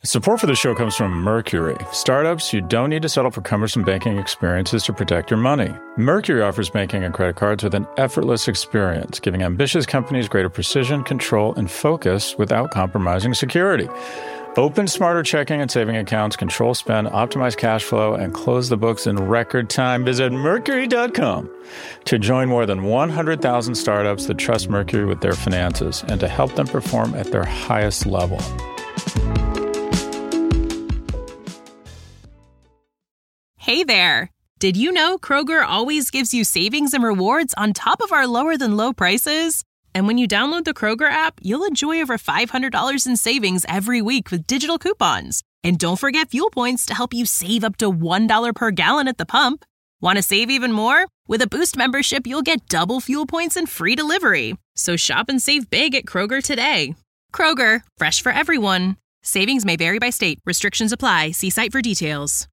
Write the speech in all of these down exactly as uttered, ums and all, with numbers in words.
Support for the show comes from Mercury, startups you don't need to settle for cumbersome banking experiences to protect your money. Mercury offers banking and credit cards with an effortless experience, giving ambitious companies greater precision, control, and focus without compromising security. Open smarter checking and saving accounts, control spend, optimize cash flow, and close the books in record time. Visit Mercury dot com to join more than one hundred thousand startups that trust Mercury with their finances and to help them perform at their highest level. Hey there! Did you know Kroger always gives you savings and rewards on top of our lower-than-low prices? And when you download the Kroger app, you'll enjoy over five hundred dollars in savings every week with digital coupons. And don't forget fuel points to help you save up to one dollar per gallon at the pump. Want to save even more? With a Boost membership, you'll get double fuel points and free delivery. So shop and save big at Kroger today. Kroger, fresh for everyone. Savings may vary by state. Restrictions apply. See site for details.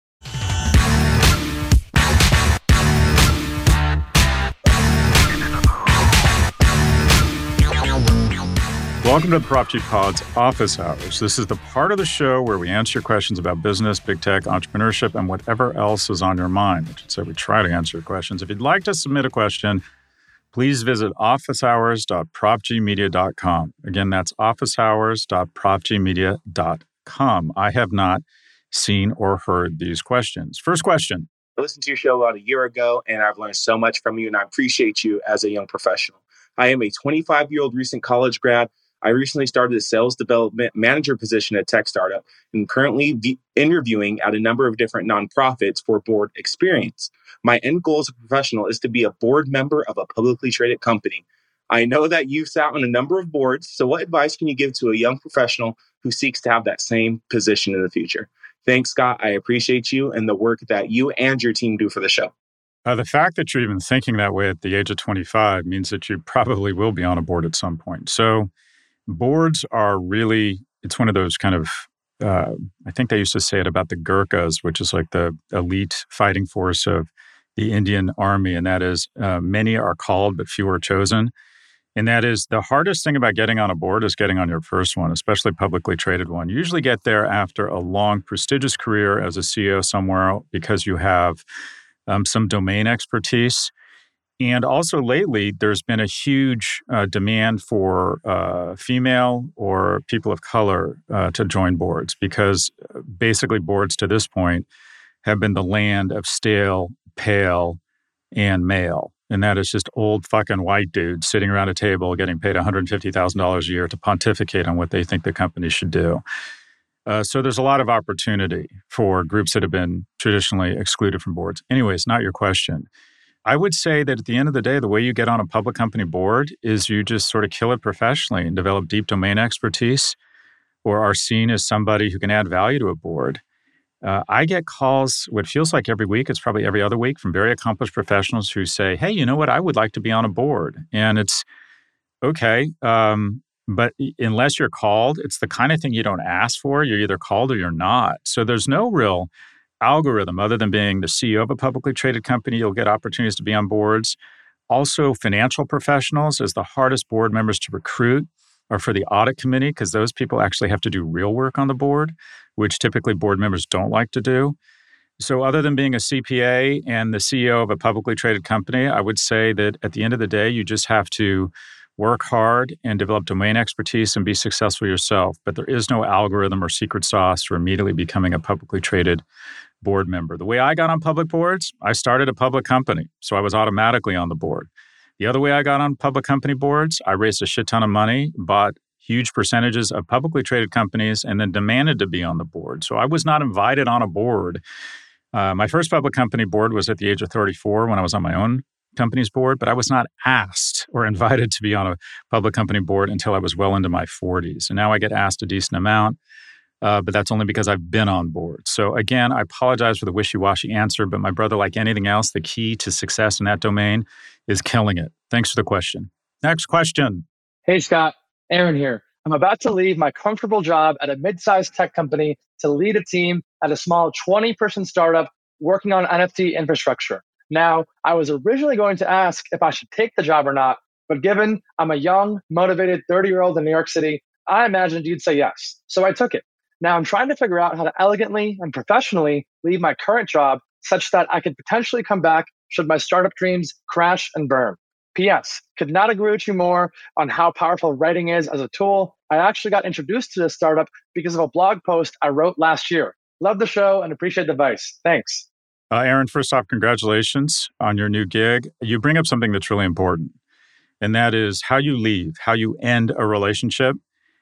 Welcome to the Prop G Pod's Office Hours. This is the part of the show where we answer your questions about business, big tech, entrepreneurship, and whatever else is on your mind. I should say we try to answer your questions. If you'd like to submit a question, please visit office hours dot prop g media dot com. Again, that's office hours dot prop g media dot com. I have not seen or heard these questions. First question. I listened to your show about a year ago, and I've learned so much from you, and I appreciate you as a young professional. I am a twenty-five-year-old recent college grad. I recently started a sales development manager position at a tech startup and currently v- interviewing at a number of different nonprofits for board experience. My end goal as a professional is to be a board member of a publicly traded company. I know that you've sat on a number of boards, so what advice can you give to a young professional who seeks to have that same position in the future? Thanks, Scott. I appreciate you and the work that you and your team do for the show. Uh, the fact that you're even thinking that way at the age of twenty-five means that you probably will be on a board at some point. So boards are really, it's one of those kind of, uh, I think they used to say it about the Gurkhas, which is like the elite fighting force of the Indian army. And that is, uh, many are called, but few are chosen. And that is the hardest thing about getting on a board is getting on your first one, especially publicly traded one. You usually get there after a long, prestigious career as a C E O somewhere because you have um, some domain expertise. And also lately, there's been a huge uh, demand for uh, female or people of color uh, to join boards because basically boards to this point have been the land of stale, pale, and male. And that is just old fucking white dudes sitting around a table getting paid one hundred fifty thousand dollars a year to pontificate on what they think the company should do. Uh, so there's a lot of opportunity for groups that have been traditionally excluded from boards. Anyways, not your question. I would say that at the end of the day, the way you get on a public company board is you just sort of kill it professionally and develop deep domain expertise or are seen as somebody who can add value to a board. Uh, I get calls, what feels like every week, it's probably every other week, from very accomplished professionals who say, hey, you know what, I would like to be on a board. And it's, okay, um, but unless you're called, it's the kind of thing you don't ask for. You're either called or you're not. So there's no real algorithm other than being the C E O of a publicly traded company. You'll get opportunities to be on boards. Also, financial professionals as the hardest board members to recruit are for the audit committee because those people actually have to do real work on the board, which typically board members don't like to do. So other than being a C P A and the C E O of a publicly traded company, I would say that at the end of the day, you just have to work hard and develop domain expertise and be successful yourself. But there is no algorithm or secret sauce for immediately becoming a publicly traded board member. The way I got on public boards, I started a public company, so I was automatically on the board. The other way I got on public company boards, I raised a shit ton of money, bought huge percentages of publicly traded companies, and then demanded to be on the board. So I was not invited on a board. Uh, my first public company board was at the age of thirty-four when I was on my own company's board, but I was not asked or invited to be on a public company board until I was well into my forties. And now I get asked a decent amount. Uh, but that's only because I've been on board. So again, I apologize for the wishy-washy answer, but my brother, like anything else, the key to success in that domain is killing it. Thanks for the question. Next question. Hey, Scott. Aaron here. I'm about to leave my comfortable job at a mid-sized tech company to lead a team at a small twenty-person startup working on N F T infrastructure. Now, I was originally going to ask if I should take the job or not, but given I'm a young, motivated thirty-year-old in New York City, I imagined you'd say yes. So I took it. Now I'm trying to figure out how to elegantly and professionally leave my current job such that I could potentially come back should my startup dreams crash and burn. P S. Could not agree with you more on how powerful writing is as a tool. I actually got introduced to this startup because of a blog post I wrote last year. Love the show and appreciate the advice. Thanks. Uh, Aaron, first off, congratulations on your new gig. You bring up something that's really important, and that is how you leave, how you end a relationship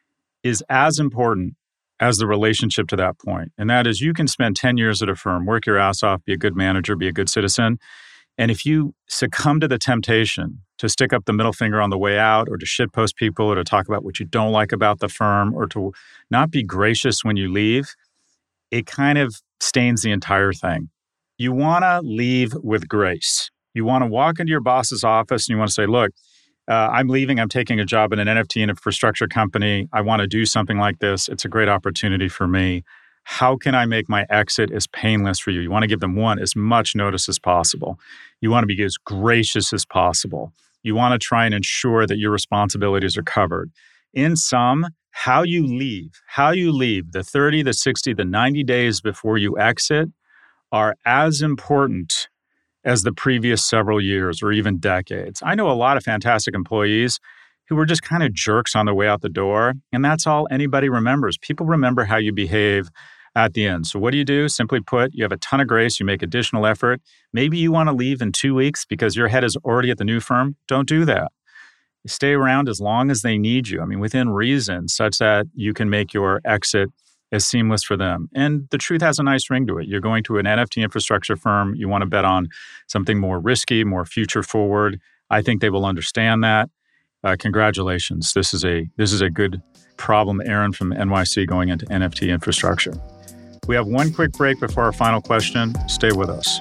is as important as the relationship to that point. And that is you can spend ten years at a firm, work your ass off, be a good manager, be a good citizen. And if you succumb to the temptation to stick up the middle finger on the way out or to shitpost people or to talk about what you don't like about the firm or to not be gracious when you leave, it kind of stains the entire thing. You want to leave with grace. You want to walk into your boss's office and you want to say, look, uh, I'm leaving. I'm taking a job in an N F T infrastructure company. I want to do something like this. It's a great opportunity for me. How can I make my exit as painless for you? You want to give them, one, as much notice as possible. You want to be as gracious as possible. You want to try and ensure that your responsibilities are covered. In sum, how you leave, how you leave the thirty, the sixty, the ninety days before you exit are as important as the previous several years or even decades. I know a lot of fantastic employees who were just kind of jerks on their way out the door, and that's all anybody remembers. People remember how you behave at the end. So what do you do? Simply put, you have a ton of grace, you make additional effort. Maybe you want to leave in two weeks because your head is already at the new firm. Don't do that. Stay around as long as they need you. I mean, within reason, such that you can make your exit as seamless for them. And the truth has a nice ring to it. You're going to an N F T infrastructure firm. You want to bet on something more risky, more future forward. I think they will understand that. Uh, congratulations. This is a this is a good problem, Aaron, from N Y C going into N F T infrastructure. We have one quick break before our final question. Stay with us.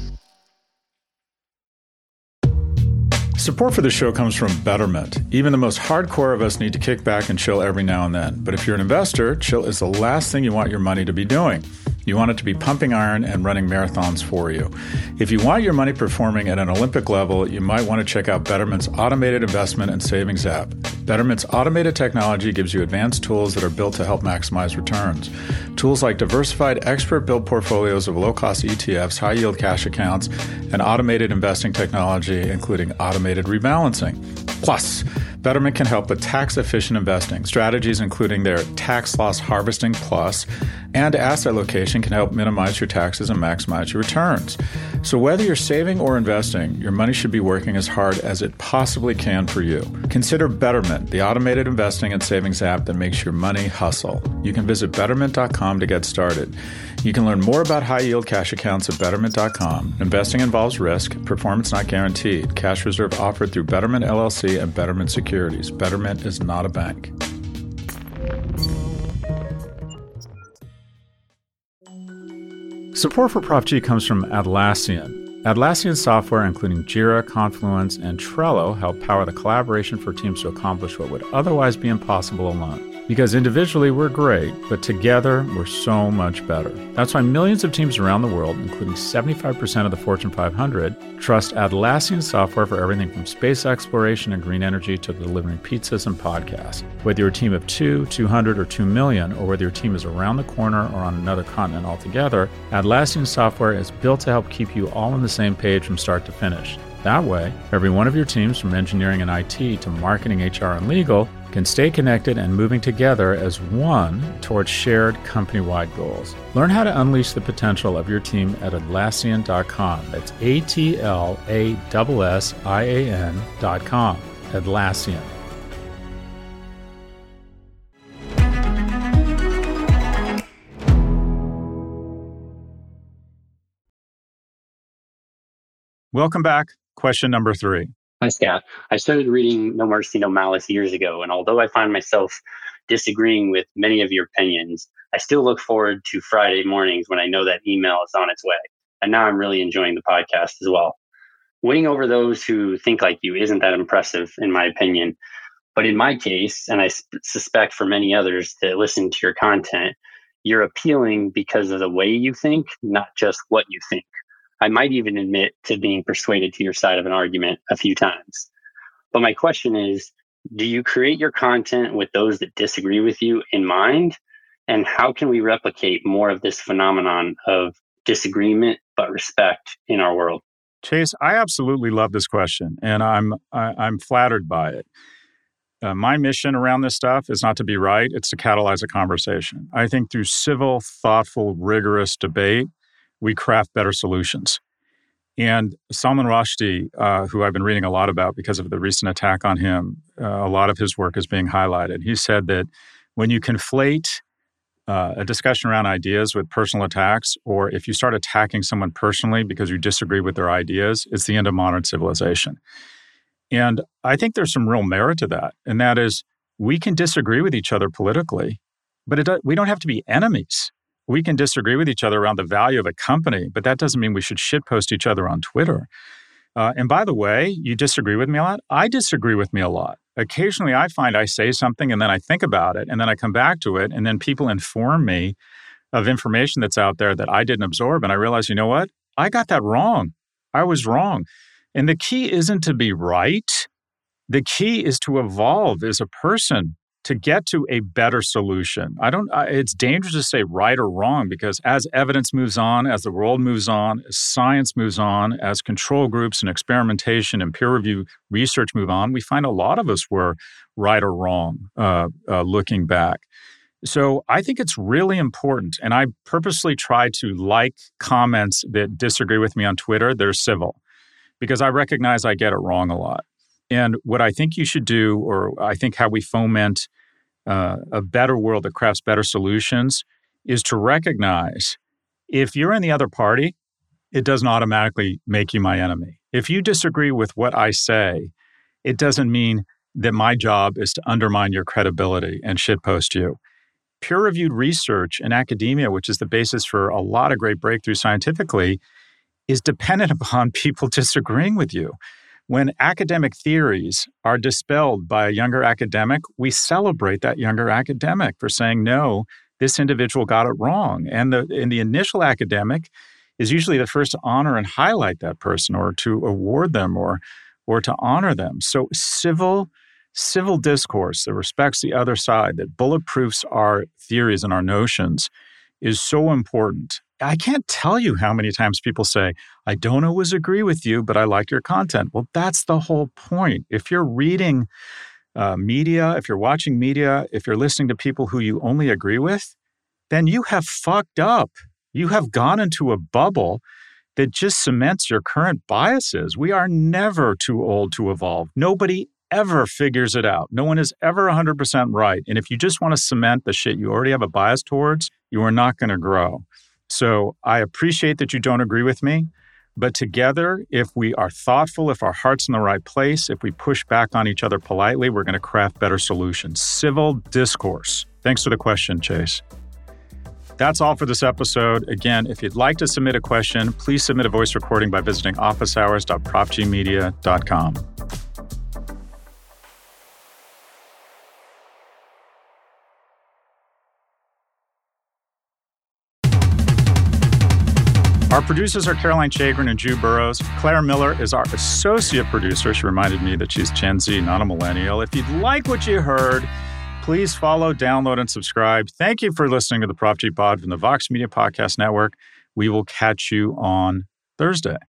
Support for the show comes from Betterment. Even the most hardcore of us need to kick back and chill every now and then. But if you're an investor, chill is the last thing you want your money to be doing. You want it to be pumping iron and running marathons for you. If you want your money performing at an Olympic level, you might want to check out Betterment's automated investment and savings app. Betterment's automated technology gives you advanced tools that are built to help maximize returns. Tools like diversified expert-built portfolios of low-cost E T Fs, high-yield cash accounts, and automated investing technology, including automated rebalancing. Plus, Betterment can help with tax-efficient investing. Strategies including their Tax Loss Harvesting Plus and asset location can help minimize your taxes and maximize your returns. So whether you're saving or investing, your money should be working as hard as it possibly can for you. Consider Betterment, the automated investing and savings app that makes your money hustle. You can visit betterment dot com to get started. You can learn more about high-yield cash accounts at betterment dot com. Investing involves risk. Performance not guaranteed. Cash reserve offered through Betterment L L C and Betterment Securities. Betterment is not a bank. Support for Prop G comes from Atlassian. Atlassian software, including Jira, Confluence, and Trello, help power the collaboration for teams to accomplish what would otherwise be impossible alone. Because individually we're great, but together we're so much better. That's why millions of teams around the world, including seventy-five percent of the Fortune five hundred, trust Atlassian software for everything from space exploration and green energy to delivering pizzas and podcasts. Whether you're a team of two, two hundred, or two million, or whether your team is around the corner or on another continent altogether, Atlassian software is built to help keep you all on the same page from start to finish. That way, every one of your teams from engineering and I T to marketing, H R, and legal can stay connected and moving together as one towards shared company-wide goals. Learn how to unleash the potential of your team at Atlassian dot com. That's A T L A S S I A N dot com. Atlassian. Welcome back. Question number three. Hi, Scott. I started reading No Mercy, No Malice years ago, and although I find myself disagreeing with many of your opinions, I still look forward to Friday mornings when I know that email is on its way. And now I'm really enjoying the podcast as well. Winning over those who think like you isn't that impressive, in my opinion. But in my case, and I sp- suspect for many others that listen to your content, you're appealing because of the way you think, not just what you think. I might even admit to being persuaded to your side of an argument a few times. But my question is, do you create your content with those that disagree with you in mind? And how can we replicate more of this phenomenon of disagreement but respect in our world? Chase, I absolutely love this question, and I'm I, I'm flattered by it. Uh, my mission around this stuff is not to be right; it's to catalyze a conversation. I think through civil, thoughtful, rigorous debate, we craft better solutions. And Salman Rushdie, uh, who I've been reading a lot about because of the recent attack on him, uh, a lot of his work is being highlighted. He said that when you conflate uh, a discussion around ideas with personal attacks, or if you start attacking someone personally because you disagree with their ideas, it's the end of modern civilization. And I think there's some real merit to that. And that is, we can disagree with each other politically, but it, we don't have to be enemies. We can disagree with each other around the value of a company, but that doesn't mean we should shitpost each other on Twitter. Uh, and by the way, you disagree with me a lot? I disagree with me a lot. Occasionally, I find I say something and then I think about it and then I come back to it and then people inform me of information that's out there that I didn't absorb. And I realize, you know what? I got that wrong. I was wrong. And the key isn't to be right. The key is to evolve as a person to get to a better solution. I don't, I, it's dangerous to say right or wrong because as evidence moves on, as the world moves on, as science moves on, as control groups and experimentation and peer review research move on, we find a lot of us were right or wrong uh, uh, looking back. So I think it's really important, and I purposely try to like comments that disagree with me on Twitter. They're civil because I recognize I get it wrong a lot. And what I think you should do, or I think how we foment uh, a better world that crafts better solutions, is to recognize if you're in the other party, it doesn't automatically make you my enemy. If you disagree with what I say, it doesn't mean that my job is to undermine your credibility and shitpost you. Peer-reviewed research in academia, which is the basis for a lot of great breakthroughs scientifically, is dependent upon people disagreeing with you. When academic theories are dispelled by a younger academic, we celebrate that younger academic for saying, no, this individual got it wrong. And the, and the initial academic is usually the first to honor and highlight that person or to award them or, or to honor them. So civil, civil discourse that respects the other side, that bulletproofs our theories and our notions is so important. I can't tell you how many times people say, I don't always agree with you, but I like your content. Well, that's the whole point. If you're reading uh, media, if you're watching media, if you're listening to people who you only agree with, then you have fucked up. You have gone into a bubble that just cements your current biases. We are never too old to evolve. Nobody ever figures it out. No one is ever one hundred percent right. And if you just want to cement the shit you already have a bias towards, you are not going to grow. So I appreciate that you don't agree with me, but together, if we are thoughtful, if our heart's in the right place, if we push back on each other politely, we're going to craft better solutions. Civil discourse. Thanks for the question, Chase. That's all for this episode. Again, if you'd like to submit a question, please submit a voice recording by visiting office hours dot prop g media dot com. Our producers are Caroline Chagrin and Drew Burrows. Claire Miller is our associate producer. She reminded me that she's Gen Z, not a millennial. If you'd like what you heard, please follow, download, and subscribe. Thank you for listening to the Prop G Pod from the Vox Media Podcast Network. We will catch you on Thursday.